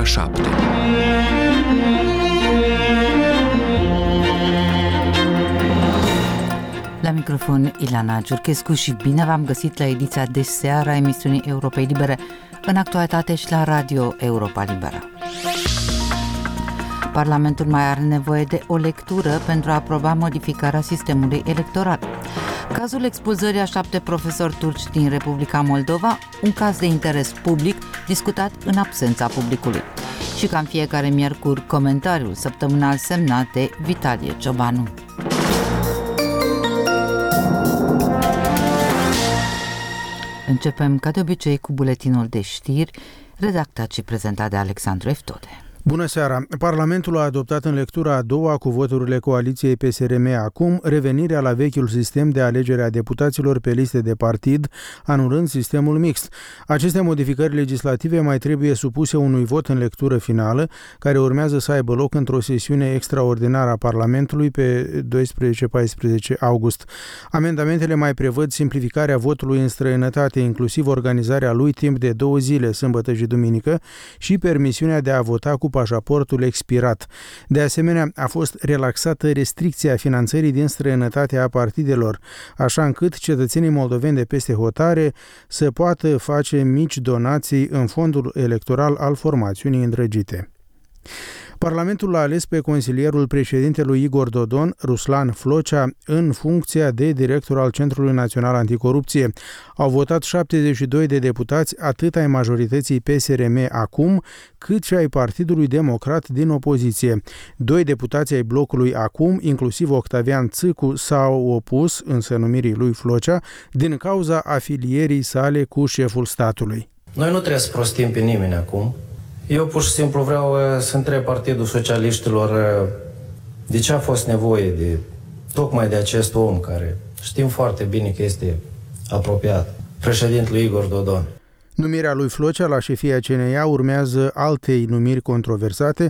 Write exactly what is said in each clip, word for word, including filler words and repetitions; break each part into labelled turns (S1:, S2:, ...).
S1: ora șapte.
S2: La microfon Ilana Giurchescu și bine v-am găsit la ediția de seară a emisiunii Europei Libere, în actualitate și la Radio Europa Liberă. Parlamentul mai are nevoie de o lectură pentru a aproba modificarea sistemului electoral. Cazul expulzării a șapte profesori turci din Republica Moldova, un caz de interes public discutat în absența publicului. Și ca în fiecare miercuri, comentariul săptămânal semnat de Vitalie Ciobanu. Începem ca de obicei cu buletinul de știri, redactat și prezentat de Alexandru Eftode.
S3: Bună seara! Parlamentul a adoptat în lectura a doua cu voturile coaliției P S R M acum revenirea la vechiul sistem de alegere a deputaților pe liste de partid, anulând sistemul mixt. Aceste modificări legislative mai trebuie supuse unui vot în lectură finală, care urmează să aibă loc într-o sesiune extraordinară a Parlamentului pe doisprezece paisprezece august. Amendamentele mai prevăd simplificarea votului în străinătate, inclusiv organizarea lui timp de două zile, sâmbătă și duminică, și permisiunea de a vota cu pașaportul expirat. De asemenea, a fost relaxată restricția finanțării din străinătate a partidelor, așa încât cetățenii moldoveni de peste hotare să poată face mici donații în fondul electoral al formațiunii îndrăgite. Parlamentul a ales pe consilierul președintelui Igor Dodon, Ruslan Flocea, în funcția de director al Centrului Național Anticorupție. Au votat șaptezeci și doi de deputați, atât ai majorității P S R M acum, cât și ai Partidului Democrat din opoziție. Doi deputați ai blocului acum, inclusiv Octavian Țâcu, s-au opus însă numirii lui Flocea din cauza afilierii sale cu șeful statului.
S4: Noi nu trebuie să prostim pe nimeni acum. Eu pur și simplu vreau să întreb Partidul Socialiștilor de ce a fost nevoie de tocmai de acest om care știm foarte bine că este apropiat, președintelui Igor Dodon.
S3: Numirea lui Flocea la șefia C N A urmează altei numiri controversate,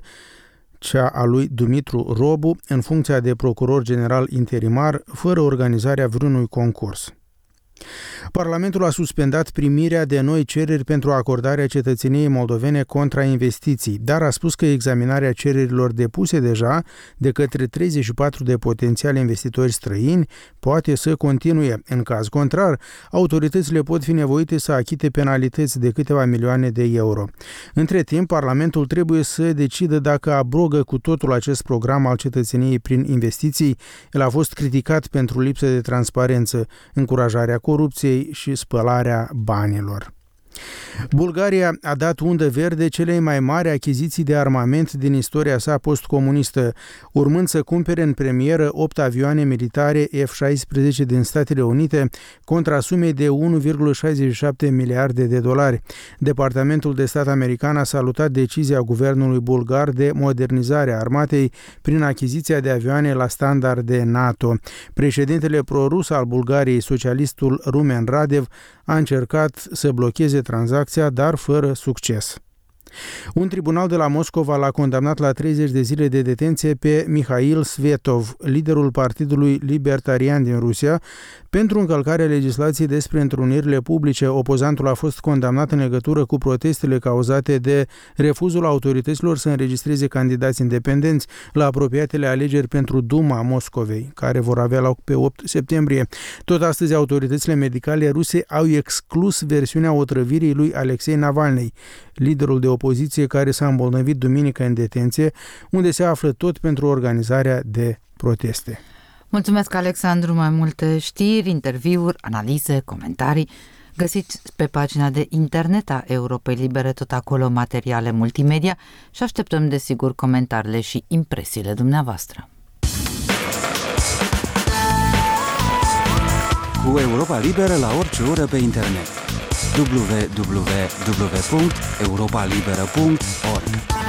S3: cea a lui Dumitru Robu, în funcția de procuror general interimar, fără organizarea vreunui concurs. Parlamentul a suspendat primirea de noi cereri pentru acordarea cetățeniei moldovene contra investiții, dar a spus că examinarea cererilor depuse deja de către treizeci și patru de potențiali investitori străini poate să continue. În caz contrar, autoritățile pot fi nevoite să achite penalități de câteva milioane de euro. Între timp, Parlamentul trebuie să decidă dacă abrogă cu totul acest program al cetățeniei prin investiții. El a fost criticat pentru lipsă de transparență, încurajarea corupției și spălarea banilor. Bulgaria a dat undă verde celei mai mari achiziții de armament din istoria sa postcomunistă, urmând să cumpere în premieră opt avioane militare F șaisprezece din Statele Unite contra sumei de unu virgulă șaizeci și șapte miliarde de dolari. Departamentul de stat american a salutat decizia guvernului bulgar de modernizare a armatei prin achiziția de avioane la standarde NATO. Președintele prorus al Bulgariei, socialistul Rumen Radev, a încercat să blocheze tranzacția, dar fără succes. Un tribunal de la Moscova l-a condamnat la treizeci de zile de detenție pe Mihail Svetov, liderul Partidului Libertarian din Rusia, pentru încălcarea legislației despre întrunirile publice. Opozantul a fost condamnat în legătură cu protestele cauzate de refuzul autorităților să înregistreze candidați independenți la apropiatele alegeri pentru Duma Moscovei, care vor avea loc pe opt septembrie. Tot astăzi, autoritățile medicale ruse au exclus versiunea otrăvirii lui Alexei Navalny, liderul de opoziție care s-a îmbolnăvit duminică în detenție, unde se află tot pentru organizarea de proteste.
S2: Mulțumesc, Alexandru. Mai multe știri, interviuri, analize, comentarii găsiți pe pagina de internet a Europei Libere, tot acolo materiale multimedia, și așteptăm desigur comentariile și impresiile dumneavoastră.
S5: Cu Europa Liberă la orice oră pe internet. w w w punct europa liberă punct org.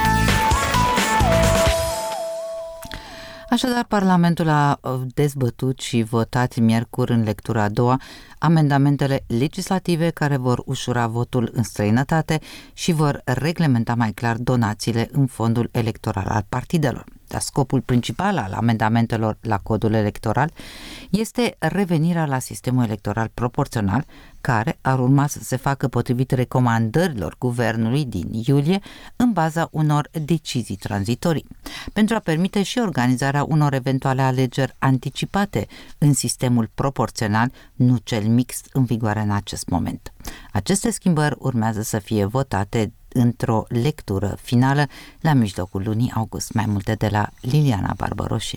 S2: Așadar, Parlamentul a dezbătut și votat miercuri în lectura a doua amendamentele legislative care vor ușura votul în străinătate și vor reglementa mai clar donațiile în fondul electoral al partidelor. Dar scopul principal al amendamentelor la codul electoral este revenirea la sistemul electoral proporțional, care ar urma să se facă potrivit recomandărilor guvernului din iulie în baza unor decizii tranzitorii, pentru a permite și organizarea unor eventuale alegeri anticipate în sistemul proporțional, nu cel mixt în vigoare în acest moment. Aceste schimbări urmează să fie votate într-o lectură finală la mijlocul lunii august. Mai multe de la Liliana Barbaroșie.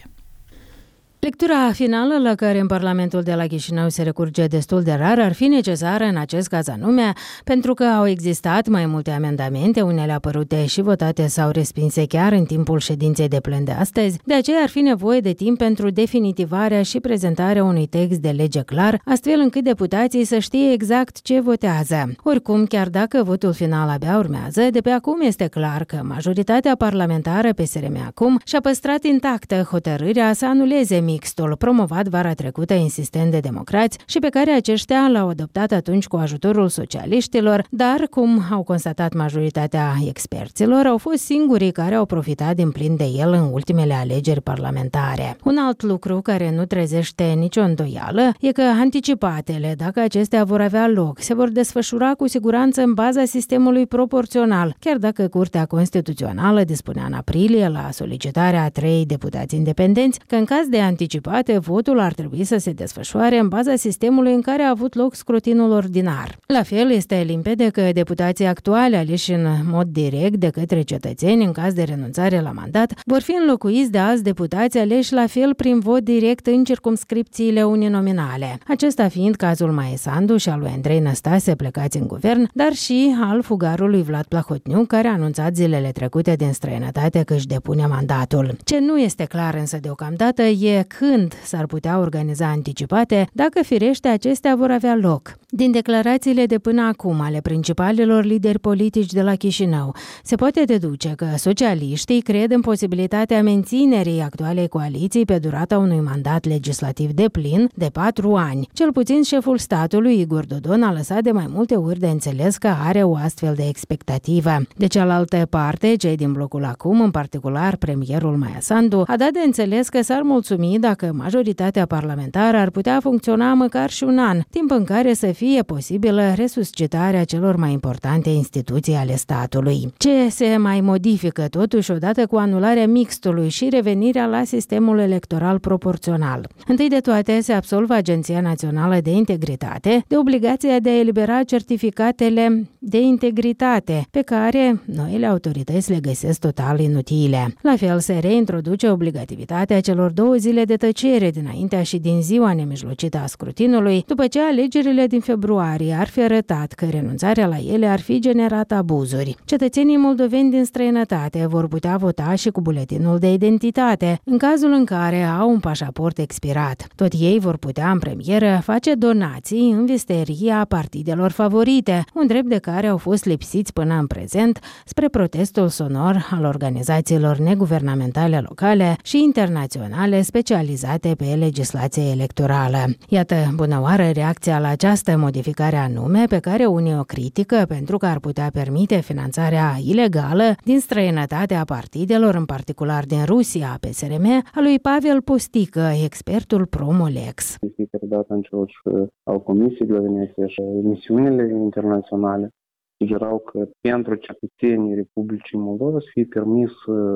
S1: Lectura finală, la care în Parlamentul de la Chișinău se recurge destul de rar, ar fi necesară în acest caz anume, pentru că au existat mai multe amendamente, unele apărute și votate sau respinse chiar în timpul ședinței de plen de astăzi. De aceea ar fi nevoie de timp pentru definitivarea și prezentarea unui text de lege clar, astfel încât deputații să știe exact ce votează. Oricum, chiar dacă votul final abia urmează, de pe acum este clar că majoritatea parlamentară P S R M acum și-a păstrat intactă hotărârea să anuleze mixtul promovat vara trecută insistent de democrați și pe care aceștia l-au adoptat atunci cu ajutorul socialiștilor, dar, cum au constatat majoritatea experților, au fost singurii care au profitat din plin de el în ultimele alegeri parlamentare. Un alt lucru care nu trezește nicio îndoială e că anticipatele, dacă acestea vor avea loc, se vor desfășura cu siguranță în baza sistemului proporțional, chiar dacă Curtea Constituțională dispunea în aprilie, la solicitarea a trei deputați independenți, că în caz de anticipate, votul ar trebui să se desfășoare în baza sistemului în care a avut loc scrutinul ordinar. La fel, este limpede că deputații actuali aleși în mod direct de către cetățeni în caz de renunțare la mandat vor fi înlocuiți de alți deputați aleși la fel prin vot direct în circumscripțiile uninominale. Acesta fiind cazul Maie Sandu și al lui Andrei Năstase plecați în guvern, dar și al fugarului Vlad Plahotniuc, care a anunțat zilele trecute din străinătate că își depune mandatul. Ce nu este clar însă deocamdată e când s-ar putea organiza anticipate, dacă firește acestea vor avea loc. Din declarațiile de până acum ale principalilor lideri politici de la Chișinău, se poate deduce că socialiștii cred în posibilitatea menținerii actualei coaliții pe durata unui mandat legislativ deplin de patru ani. Cel puțin șeful statului, Igor Dodon, a lăsat de mai multe ori de înțeles că are o astfel de expectativă. De cealaltă parte, cei din blocul acum, în particular premierul Maia Sandu, a dat de înțeles că s-ar mulțumi dacă majoritatea parlamentară ar putea funcționa măcar și un an, timp în care să fie posibilă resuscitarea celor mai importante instituții ale statului. Ce se mai modifică totuși odată cu anularea mixtului și revenirea la sistemul electoral proporțional? Întâi de toate, se absolvă Agenția Națională de Integritate de obligația de a elibera certificatele de integritate, pe care noile autorități le găsesc total inutile. La fel, se reintroduce obligativitatea celor două zile de tăcere dinaintea și din ziua nemijlocită a scrutinului, după ce alegerile din februarie ar fi arătat că renunțarea la ele ar fi generat abuzuri. Cetățenii moldoveni din străinătate vor putea vota și cu buletinul de identitate, în cazul în care au un pașaport expirat. Tot ei vor putea în premieră face donații în visteria partidelor favorite, un drept de care au fost lipsiți până în prezent spre protestul sonor al organizațiilor neguvernamentale locale și internaționale specializate pe legislație electorală. Iată, bună oară, reacția la această modificare anume, pe care unii o critică pentru că ar putea permite finanțarea ilegală din străinătate a partidelor, în particular din Rusia, P S R M, a lui Pavel Postică, expertul Promolex.
S6: De fiecare dată încerc au comisiile venite și misiunile internaționale sugerau că pentru cetățenii Republicii Moldova să fie permis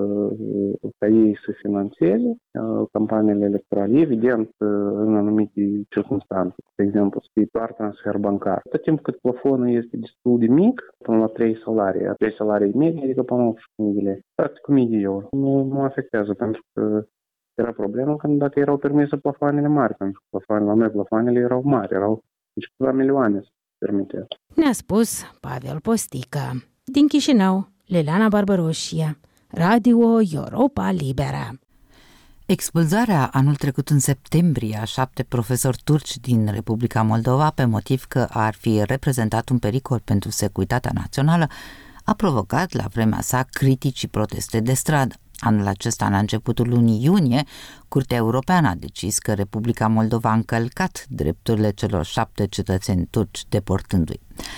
S6: ca ei să finanțeze campaniile electorale, evident în anumite circunstanțe. De exemplu, să fie doar transfer bancar. Tot timp cât plafonul este destul de mic, până la trei salarii, trei salarii medii, adică până la optsprezece mii de lei, practic o mie de euro. Nu, nu afectează, pentru că era problema când dacă erau permise plafoanele mari, pentru că plafoanele la noi, plafoanele erau mari, erau deci câteva milioane să permite.
S1: Ne-a spus Pavel Postică. Din Chișinău, Liliana Barbaroșie, Radio Europa Liberă.
S2: Expulzarea anul trecut în septembrie a șapte profesori turci din Republica Moldova pe motiv că ar fi reprezentat un pericol pentru securitatea națională a provocat la vremea sa critici și proteste de stradă. Anul acesta, la începutul lunii iunie, Curtea Europeană a decis că Republica Moldova a încălcat drepturile celor șapte cetățeni turci deportându-i.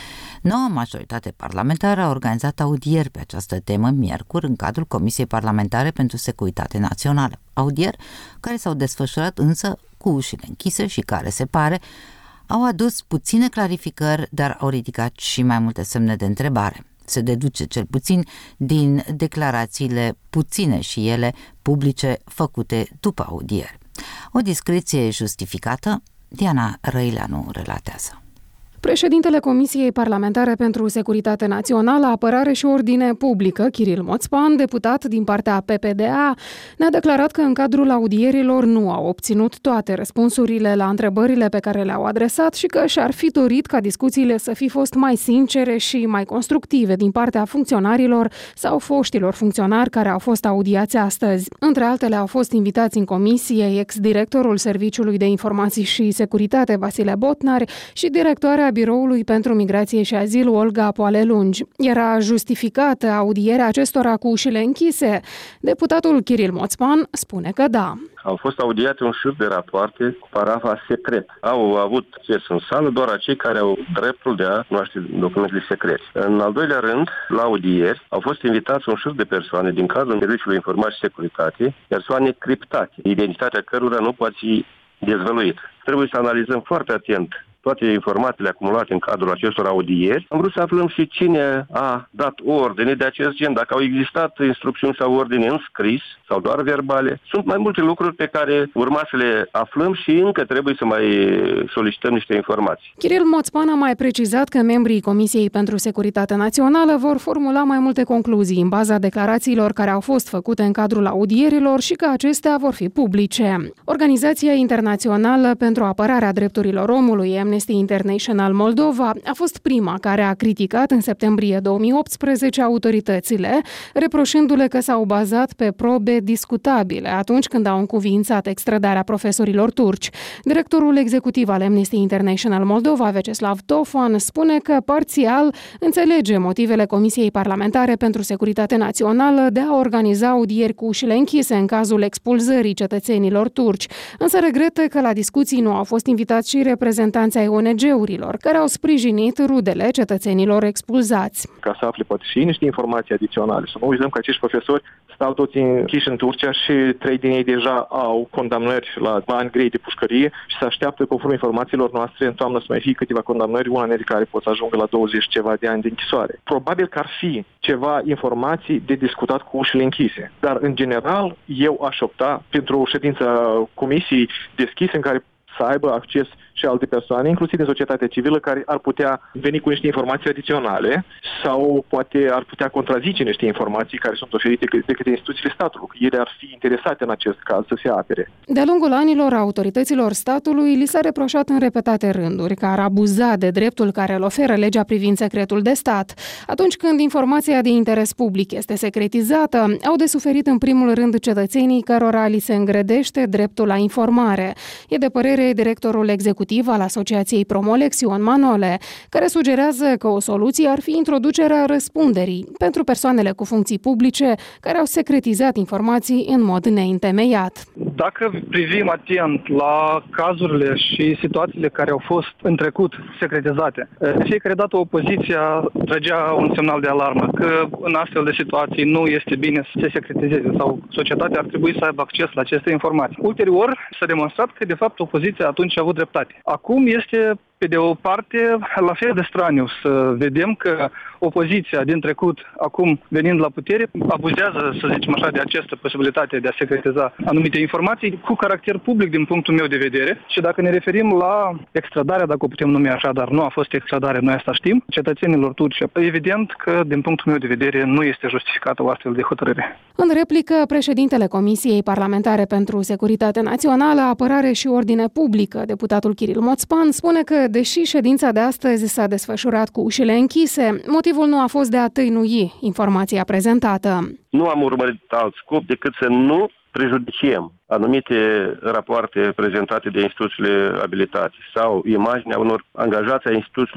S2: Noua majoritate parlamentară a organizat audieri pe această temă miercuri în cadrul Comisiei Parlamentare pentru Securitate Națională. Audieri care s-au desfășurat însă cu ușile închise și care, se pare, au adus puține clarificări, dar au ridicat și mai multe semne de întrebare. Se deduce cel puțin din declarațiile, puține și ele, publice, făcute după audieri. O discreție justificată? Diana Răileanu relatează.
S7: Președintele Comisiei Parlamentare pentru Securitate Națională, Apărare și Ordine Publică, Kiril Moțpan, deputat din partea P P D A, ne-a declarat că în cadrul audierilor nu au obținut toate răspunsurile la întrebările pe care le-au adresat și că și-ar fi dorit ca discuțiile să fi fost mai sincere și mai constructive din partea funcționarilor sau foștilor funcționari care au fost audiați astăzi. Între altele au fost invitați în comisie ex-directorul Serviciului de Informații și Securitate, Vasile Botnar, și directoarea Biroului pentru Migrație și Azil, Olga Poale-Lungi. Era justificată audierea acestora cu ușile închise? Deputatul Kiril Moțpan spune că da.
S8: Au fost audiate un șir de rapoarte cu parafa secret. Au avut acces în sală doar acei care au dreptul de a cunoaște documentele secrete. În al doilea rând, la audieri, au fost invitați un șir de persoane din cadrul Serviciului Informații și Securitate, persoane criptate, identitatea cărora nu poate fi dezvăluită. Trebuie să analizăm foarte atent toate informațiile acumulate în cadrul acestor audieri. Am vrut să aflăm și cine a dat ordine de acest gen, dacă au existat instrucțiuni sau ordine în scris sau doar verbale. Sunt mai multe lucruri pe care urma să le aflăm și încă trebuie să mai solicităm niște informații.
S7: Kiril Moțpan a mai precizat că membrii Comisiei pentru Securitate Națională vor formula mai multe concluzii în baza declarațiilor care au fost făcute în cadrul audierilor și că acestea vor fi publice. Organizația Internațională pentru Apărarea Drepturilor Omului, Amnesty International Moldova, a fost prima care a criticat în septembrie două mii optsprezece autoritățile, reproșându-le că s-au bazat pe probe discutabile atunci când au încuviințat extradarea profesorilor turci. Directorul executiv al Amnesty International Moldova, Veceslav Tofan, spune că parțial înțelege motivele Comisiei Parlamentare pentru Securitate Națională de a organiza audieri cu ușile închise în cazul expulzării cetățenilor turci, însă regretă că la discuții nu au fost invitați și reprezentanții ai O N G-urilor, care au sprijinit rudele cetățenilori expulzați.
S9: Ca să afle poate și niște informații adiționale. Să nu uităm că acești profesori stau toți închiși în Turcia și trei din ei deja au condamnări la bani grei de pușcărie și se așteaptă, conform informațiilor noastre, în toamnă să mai fie câteva condamnări, una dintre care pot să ajungă la douăzeci ceva de ani de închisoare. Probabil că ar fi ceva informații de discutat cu ușile închise. Dar, în general, eu aș opta pentru o ședință comisiei deschise în care să aibă acces și alte persoane, inclusiv din societatea civilă, care ar putea veni cu niște informații adiționale sau poate ar putea contrazice niște informații care sunt oferite de către instituțiile statului. Ele ar fi interesate în acest caz să se apere.
S7: De-a lungul anilor, autorităților statului li s-a reproșat în repetate rânduri că ar abuza de dreptul care îl oferă legea privind secretul de stat. Atunci când informația de interes public este secretizată, au de suferit în primul rând cetățenii cărora li se îngrădește dreptul la informare. E de părere directorul executiv al Asociației Promolex, Ion Manole, care sugerează că o soluție ar fi introducerea răspunderii pentru persoanele cu funcții publice care au secretizat informații în mod neîntemeiat.
S10: Dacă privim atent la cazurile și situațiile care au fost în trecut secretizate, de fiecare dată opoziția trăgea un semnal de alarmă că în astfel de situații nu este bine să se secretizeze sau societatea ar trebui să aibă acces la aceste informații. Ulterior s-a demonstrat că de fapt opoziția atunci a avut dreptate. Acum este, pe de o parte, la fel de straniu să vedem că opoziția din trecut, acum venind la putere, abuzează, să zicem așa, de această posibilitate de a secretiza anumite informații cu caracter public din punctul meu de vedere. Și dacă ne referim la extradarea, dacă o putem numi așa, dar nu a fost extradare, noi asta știm, cetățenilor turci, evident că din punctul meu de vedere nu este justificată o astfel de hotărâre.
S7: În replică, președintele Comisiei Parlamentare pentru Securitate Națională, Apărare și Ordine Publică, deputatul Kiril Moțpan, spune că, deși ședința de astăzi s-a desfășurat cu ușile închise, motivul nu a fost de a tăinui informația prezentată.
S8: Nu am urmărit alt scop decât să nu prejudiciem anumite rapoarte prezentate de instituțiile abilitate sau imaginea unor angajați ai instituțiilor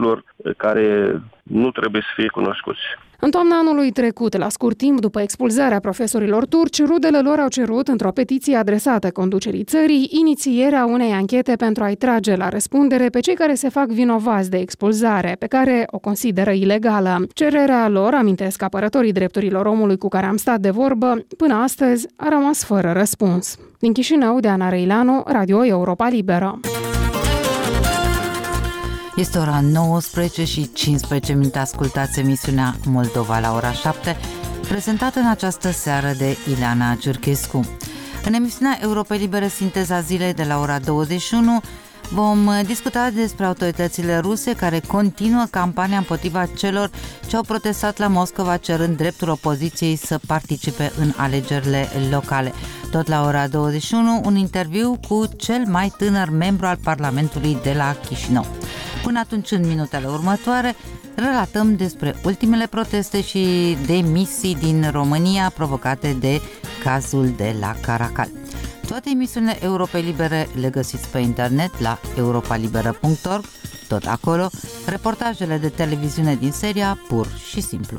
S8: care nu trebuie să fie cunoscuți.
S7: În toamna anului trecut, la scurt timp după expulzarea profesorilor turci, rudele lor au cerut, într-o petiție adresată conducerii țării, inițierea unei anchete pentru a-i trage la răspundere pe cei care se fac vinovați de expulzare, pe care o consideră ilegală. Cererea lor, amintesc apărătorii drepturilor omului cu care am stat de vorbă, până astăzi a rămas fără răspuns. Din Chișinău, Deana Răileanu, Radio Europa Liberă.
S2: Este ora nouăsprezece și cincisprezece minute, ascultați emisiunea Moldova la ora șapte, prezentată în această seară de Ileana Giurchescu. În emisiunea Europa Liberă, sinteza zilei de la ora douăzeci și unu, vom discuta despre autoritățile ruse care continuă campania împotriva celor ce au protestat la Moscova cerând dreptul opoziției să participe în alegerile locale. Tot la ora douăzeci și unu, un interviu cu cel mai tânăr membru al Parlamentului de la Chișinău. Până atunci, în minutele următoare, relatăm despre ultimele proteste și demisii din România provocate de cazul de la Caracal. Toate emisiunile Europei Libere le găsiți pe internet la europa liberă punct org, tot acolo, reportajele de televiziune din seria Pur și Simplu.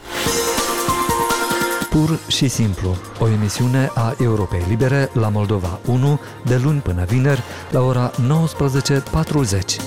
S11: Pur și Simplu, o emisiune a Europei Libere la Moldova unu, de luni până vineri, la ora nouăsprezece patruzeci.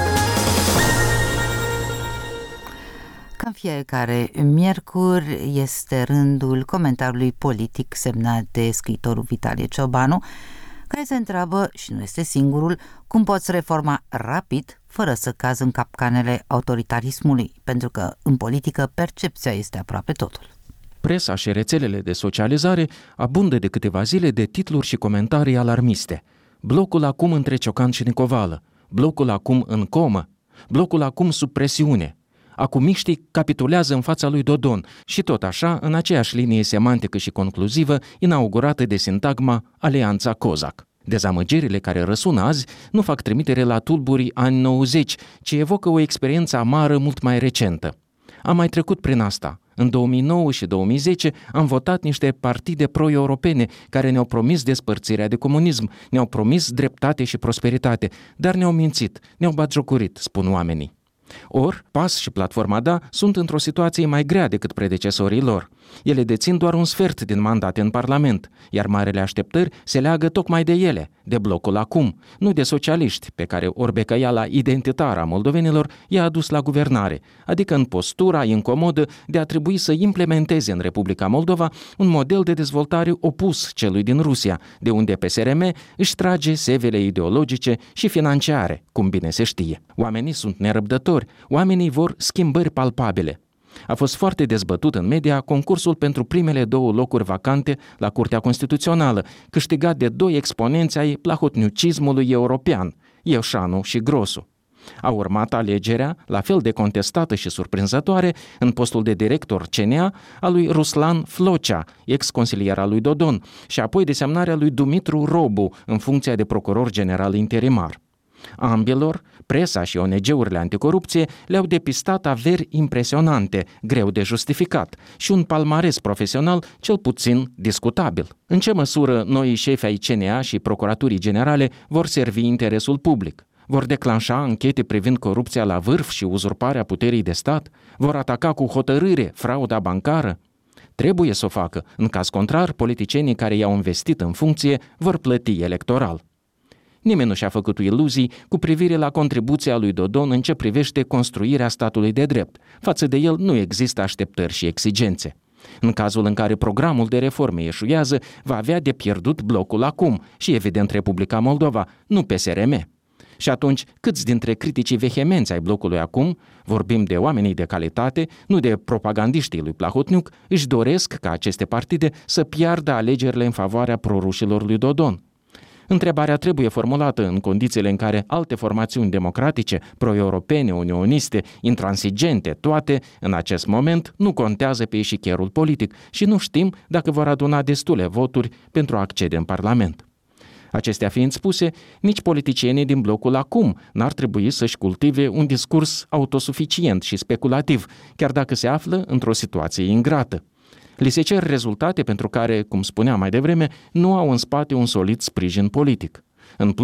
S2: Ca în fiecare miercuri este rândul comentariului politic semnat de scriitorul Vitalie Ciobanu, care se întreabă, și nu este singurul, cum poți reforma rapid fără să cazi în capcanele autoritarismului, pentru că în politică percepția este aproape totul.
S12: Presa și rețelele de socializare abundă de câteva zile de titluri și comentarii alarmiste. Blocul acum între Ciocan și Nicovală, blocul acum în comă, blocul acum sub presiune. Acumiștii capitulează în fața lui Dodon și tot așa, în aceeași linie semantică și concluzivă, inaugurată de sintagma Alianța Cozac. Dezamăgirile care răsună azi nu fac trimitere la tulburii ani nouăzeci, ci evocă o experiență amară mult mai recentă. Am mai trecut prin asta. În două mii nouă și două mii zece am votat niște partide pro-europene care ne-au promis despărțirea de comunism, ne-au promis dreptate și prosperitate, dar ne-au mințit, ne-au batjocorit, spun oamenii. Or, P A S și Platforma Da sunt într-o situație mai grea decât predecesorii lor. Ele dețin doar un sfert din mandate în Parlament, iar marele așteptări se leagă tocmai de ele, de blocul acum, nu de socialiști, pe care orbecăiala identitară a moldovenilor i-a adus la guvernare, adică în postura incomodă de a trebui să implementeze în Republica Moldova un model de dezvoltare opus celui din Rusia, de unde P S R M își trage sevele ideologice și financiare, cum bine se știe. Oamenii sunt nerăbdători, oamenii vor schimbări palpabile. A fost foarte dezbătut în media concursul pentru primele două locuri vacante la Curtea Constituțională, câștigat de doi exponenți ai plahotniucismului european, Ieșanu și Grosu. A urmat alegerea, la fel de contestată și surprinzătoare, în postul de director C N A a lui Ruslan Flocea, ex-consilier al lui Dodon, și apoi desemnarea lui Dumitru Robu în funcția de procuror general interimar. Ambilor, presa și O N G-urile anticorupție le-au depistat averi impresionante, greu de justificat, și un palmares profesional cel puțin discutabil. În ce măsură noii șefi ai C N A și Procuraturii Generale vor servi interesul public? Vor declanșa anchete privind corupția la vârf și uzurparea puterii de stat? Vor ataca cu hotărâre frauda bancară? Trebuie să o facă. În caz contrar, politicienii care i-au investit în funcție vor plăti electoral. Nimeni nu și-a făcut iluzii cu privire la contribuția lui Dodon în ce privește construirea statului de drept. Față de el nu există așteptări și exigențe. În cazul în care programul de reforme eșuează, va avea de pierdut blocul acum și, evident, Republica Moldova, nu P S R M. Și atunci, câți dintre criticii vehemenți ai blocului acum, vorbim de oamenii de calitate, nu de propagandiștii lui Plahotniuc, își doresc ca aceste partide să piardă alegerile în favoarea prorușilor lui Dodon? Întrebarea trebuie formulată în condițiile în care alte formațiuni democratice, pro-europene, unioniste, intransigente, toate, în acest moment, nu contează pe eșichierul politic și nu știm dacă vor aduna destule voturi pentru a accede în Parlament. Acestea fiind spuse, nici politicienii din blocul acum n-ar trebui să-și cultive un discurs autosuficient și speculativ, chiar dacă se află într-o situație ingrată. Li se cer rezultate pentru care, cum spuneam mai devreme, nu au în spate un solid sprijin politic. În plus,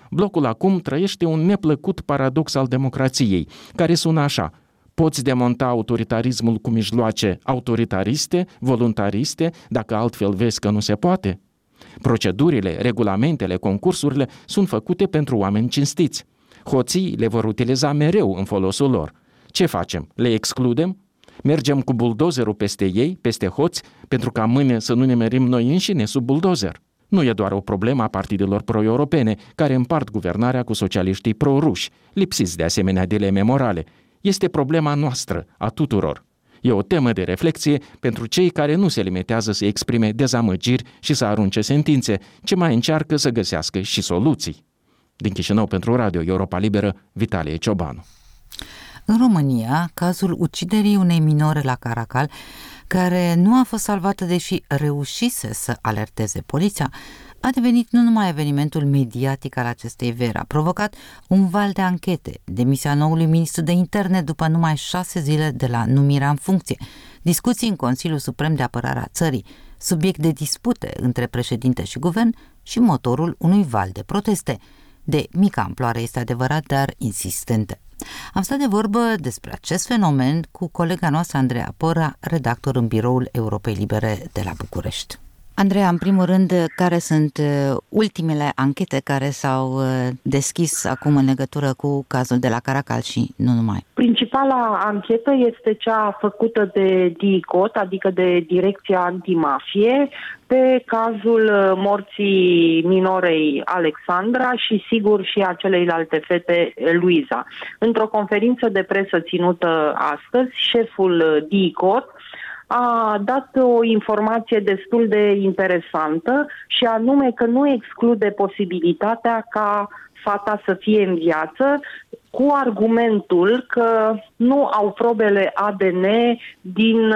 S12: Blocul acum trăiește un neplăcut paradox al democrației, care sună așa: poți demonta autoritarismul cu mijloace autoritariste, voluntariste, dacă altfel vezi că nu se poate? Procedurile, regulamentele, concursurile sunt făcute pentru oameni cinstiți. Hoții le vor utiliza mereu în folosul lor. Ce facem? Le excludem? Mergem cu buldozerul peste ei, peste hoți, pentru ca mâine să nu ne merim noi înșine sub buldozer? Nu e doar o problemă a partidelor pro-europene, care împart guvernarea cu socialiștii pro-ruși, lipsiți de asemenea dileme morale. Este problema noastră, a tuturor. E o temă de reflexie pentru cei care nu se limitează să exprime dezamăgiri și să arunce sentințe, ci mai încearcă să găsească și soluții. Din Chișinău pentru Radio Europa Liberă, Vitalie Ciobanu.
S2: În România, cazul uciderii unei minore la Caracal, care nu a fost salvată deși reușise să alerteze poliția, a devenit nu numai evenimentul mediatic al acestei veri, a provocat un val de anchete, demisia noului ministru de interne după numai șase zile de la numirea în funcție, discuții în Consiliul Suprem de Apărare a țării, subiect de dispute între președinte și guvern și motorul unui val de proteste. De mică amploare, este adevărat, dar insistente. Am stat de vorbă despre acest fenomen cu colega noastră Andreea Pora, redactor în biroul Europei Libere de la București. Andreea, în primul rând, care sunt ultimele anchete care s-au deschis acum în legătură cu cazul de la Caracal și nu numai?
S13: Principala anchetă este cea făcută de D I C O T, adică de Direcția Antimafie, pe cazul morții minorei Alexandra și, sigur, și a celeilalte fete, Luiza. Într-o conferință de presă ținută astăzi, șeful D I C O T a dat o informație destul de interesantă și anume că nu exclude posibilitatea ca fata să fie în viață, cu argumentul că nu au probele A D N din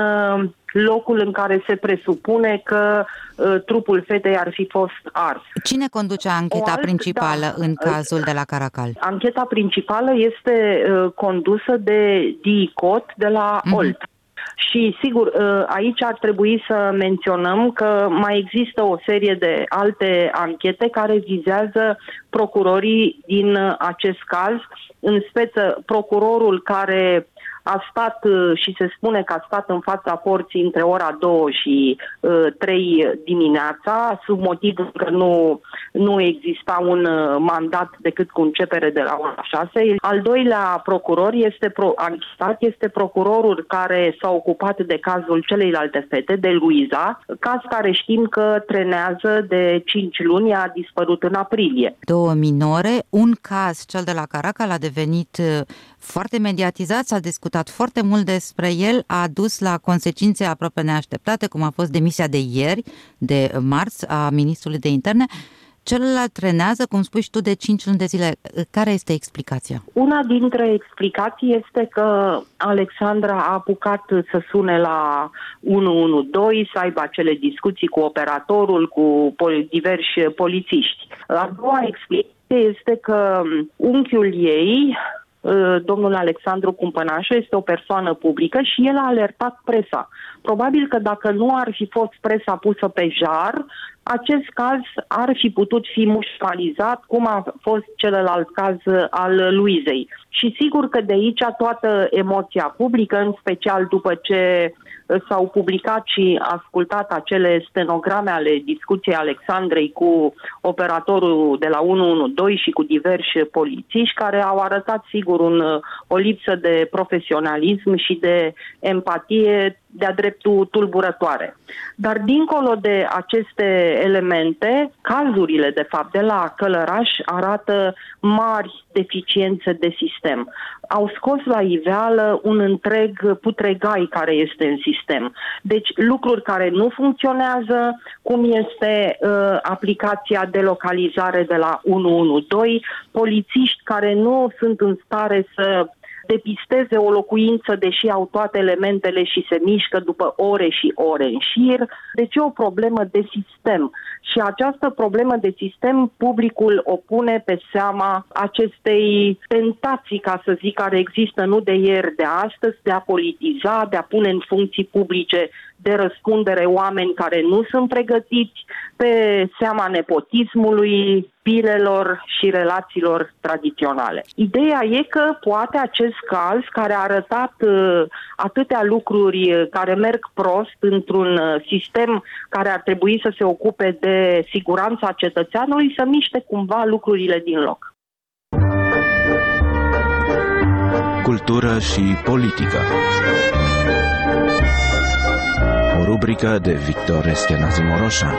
S13: locul în care se presupune că uh, trupul fetei ar fi fost ars.
S2: Cine conduce ancheta alt, principală da, în cazul de la Caracal?
S13: Ancheta principală este uh, condusă de D I C O T de la uh-huh. Olt. Și, sigur, aici ar trebui să menționăm că mai există o serie de alte anchete care vizează procurorii din acest caz, în speță procurorul care a stat și se spune că a stat în fața porții între ora două și uh, trei dimineața, sub motivul că nu, nu exista un uh, mandat decât cu începere de la ora șase. Al doilea procuror este pro, anchetat, este procurorul care s-a ocupat de cazul celeilalte fete, de Luiza, caz care știm că trenează de cinci luni, a dispărut în aprilie.
S2: Două minore, un caz, cel de la Caracal, a devenit foarte mediatizat, s-a discutat foarte mult despre el, a dus la consecințe aproape neașteptate, cum a fost demisia de ieri, de marți, a ministrului de interne. Celălalt trenează, cum spui și tu, de cinci luni de zile. Care este explicația?
S13: Una dintre explicații este că Alexandra a apucat să sune la unu unu doi, să aibă acele discuții cu operatorul, cu diversi polițiști. A doua explicație este că unchiul ei, domnul Alexandru Cumpănașu, este o persoană publică și el a alertat presa. Probabil că dacă nu ar fi fost presa pusă pe jar, acest caz ar fi putut fi mușcalizat, cum a fost celălalt caz al Luizei. Și sigur că de aici toată emoția publică, în special după ce s-au publicat și ascultat acele stenograme ale discuției Alexandrei cu operatorul de la unu unu doi și cu diversi polițiști, care au arătat sigur un, o lipsă de profesionalism și de empatie de-a dreptul tulburătoare. Dar dincolo de aceste elemente, cazurile de fapt de la Călăraș arată mari deficiențe de sistem. Au scos la iveală un întreg putregai care este în sistem. Deci lucruri care nu funcționează, cum este uh, aplicația de localizare de la unu unu doi, polițiști care nu sunt în stare să depisteze o locuință, deși au toate elementele și se mișcă după ore și ore în șir. Deci e o problemă de sistem. Și această problemă de sistem, publicul o pune pe seama acestei tentații, ca să zic, care există nu de ieri, de astăzi, de a politiza, de a pune în funcții publice de răspundere oameni care nu sunt pregătiți, pe seama nepotismului, pilelor și relațiilor tradiționale. Ideea e că poate acest caz, care a arătat uh, atâtea lucruri care merg prost într-un uh, sistem care ar trebui să se ocupe de siguranța cetățeanului, să miște cumva lucrurile din loc.
S14: Cultură și politică. O rubrică de Victor Eschenazi Moroșan.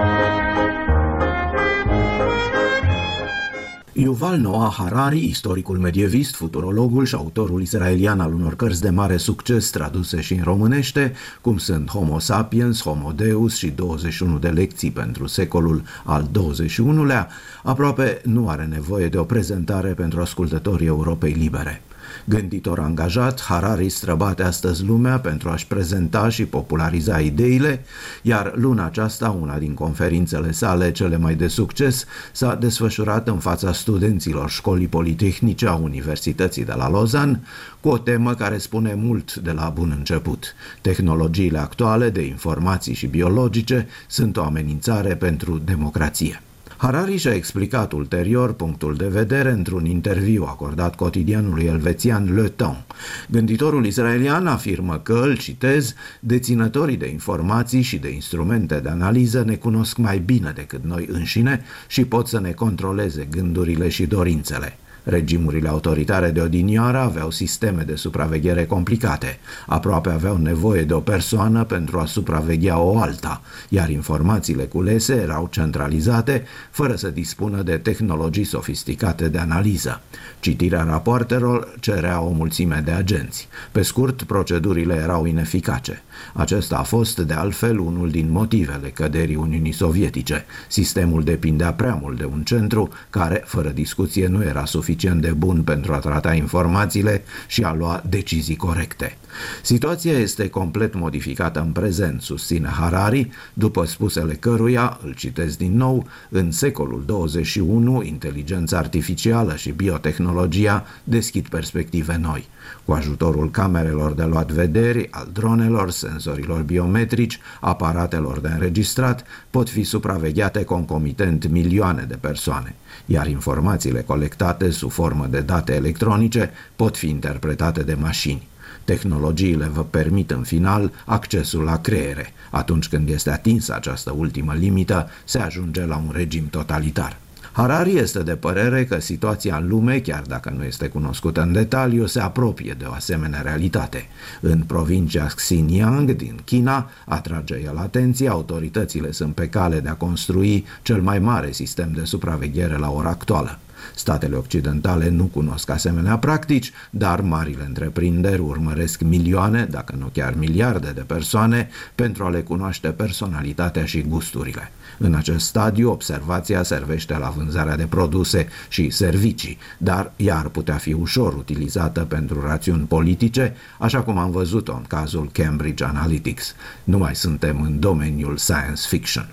S15: Yuval Noah Harari, istoricul medievist, futurologul și autorul israelian al unor cărți de mare succes traduse și în românește, cum sunt Homo sapiens, Homo Deus și douăzeci și unu de lecții pentru secolul al douăzeci și unulea, aproape nu are nevoie de o prezentare pentru ascultătorii Europei Libere. Gânditor angajat, Harari străbate astăzi lumea pentru a-și prezenta și populariza ideile, iar luna aceasta, una din conferințele sale cele mai de succes, s-a desfășurat în fața studenților Școlii Politehnice a Universității de la Lausanne, cu o temă care spune mult de la bun început. Tehnologiile actuale de informații și biologice sunt o amenințare pentru democrație. Harari și-a explicat ulterior punctul de vedere într-un interviu acordat cotidianului elvețian Le Temps. Gânditorul israelian afirmă că, îl citez, deținătorii de informații și de instrumente de analiză ne cunosc mai bine decât noi înșine și pot să ne controleze gândurile și dorințele. Regimurile autoritare de odinioară aveau sisteme de supraveghere complicate, aproape aveau nevoie de o persoană pentru a supraveghea o alta, iar informațiile culese erau centralizate, fără să dispună de tehnologii sofisticate de analiză. Citirea rapoartelor cerea o mulțime de agenți. Pe scurt, procedurile erau ineficace. Acesta a fost, de altfel, unul din motivele căderii Uniunii Sovietice. Sistemul depindea prea mult de un centru care, fără discuție, nu era suficient de bun pentru a trata informațiile și a lua decizii corecte. Situația este complet modificată în prezent, susține Harari, după spusele căruia, îl citesc din nou, în secolul douăzeci și unu, inteligența artificială și biotehnologia deschid perspective noi. Cu ajutorul camerelor de luat vederi, al dronelor, senzorilor biometrici, aparatelor de înregistrat, pot fi supravegheate concomitent milioane de persoane, iar informațiile colectate sub formă de date electronice pot fi interpretate de mașini. Tehnologiile vă permit în final accesul la creiere. Atunci când este atinsă această ultimă limită, se ajunge la un regim totalitar. Harari este de părere că situația în lume, chiar dacă nu este cunoscută în detaliu, se apropie de o asemenea realitate. În provincia Xinjiang din China, atrage el atenția, autoritățile sunt pe cale de a construi cel mai mare sistem de supraveghere la ora actuală. Statele occidentale nu cunosc asemenea practici, dar marile întreprinderi urmăresc milioane, dacă nu chiar miliarde de persoane pentru a le cunoaște personalitatea și gusturile. În acest stadiu, observația servește la vânzarea de produse și servicii, dar ea ar putea fi ușor utilizată pentru rațiuni politice, așa cum am văzut-o în cazul Cambridge Analytics. Nu mai suntem în domeniul science fiction.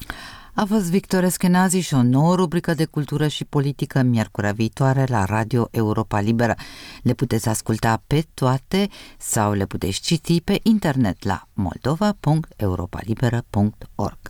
S2: A fost Victor Eschenazi și o nouă rubrică de cultură și politică miercurea viitoare la Radio Europa Liberă. Le puteți asculta pe toate sau le puteți citi pe internet la moldova punct europa liberă punct org.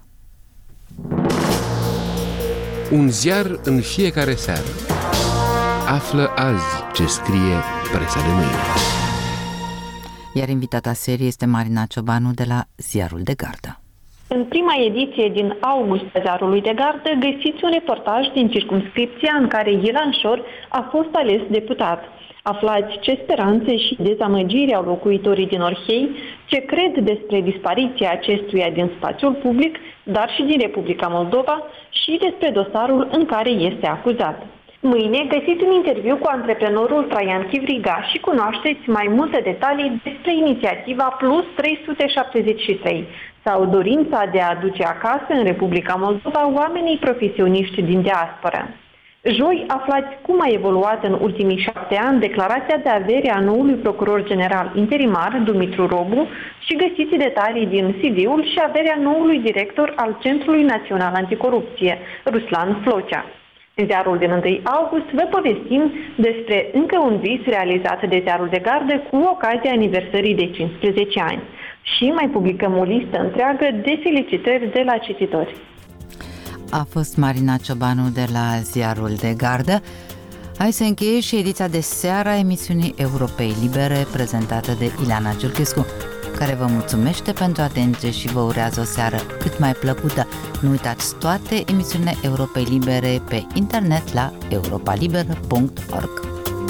S16: Un ziar în fiecare seară. Află azi ce scrie presa de mâine.
S2: Iar invitata serie este Marina Ciobanu de la Ziarul de Gardă.
S17: În prima ediție din august a Ziarului de Gardă găsiți un reportaj din circumscripția în care Ilan Șor a fost ales deputat. Aflați ce speranțe și dezamăgiri au locuitorii din Orhei, ce cred despre dispariția acestuia din spațiul public, dar și din Republica Moldova și despre dosarul în care este acuzat. Mâine găsiți un interviu cu antreprenorul Traian Chivriga și cunoașteți mai multe detalii despre inițiativa Plus trei sute șaptezeci și trei sau dorința de a aduce acasă în Republica Moldova oamenii profesioniști din diasporă. Joi aflați cum a evoluat în ultimii șapte ani declarația de avere a noului procuror general interimar, Dumitru Robu, și găsiți detalii din C V-ul și averea noului director al Centrului Național Anticorupție, Ruslan Flocea. În ziarul din întâi august vă povestim despre încă un vis realizat de Ziarul de Gardă cu ocazia aniversării de cincisprezece ani. și mai publicăm o listă întreagă de felicitări de la cititori.
S2: A fost Marina Ciobanu de la Ziarul de Gardă. Hai să încheie și ediția de seară a emisiunii Europei Libere, prezentată de Ileana Giurchescu, care vă mulțumește pentru atenție și vă urează o seară cât mai plăcută. Nu uitați toate emisiunile Europei Libere pe internet la europa liberă punct org.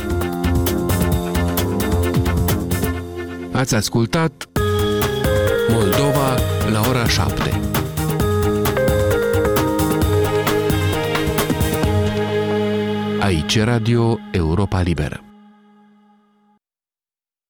S16: Ați ascultat Moldova la ora șapte. Aici Radio Europa Liberă.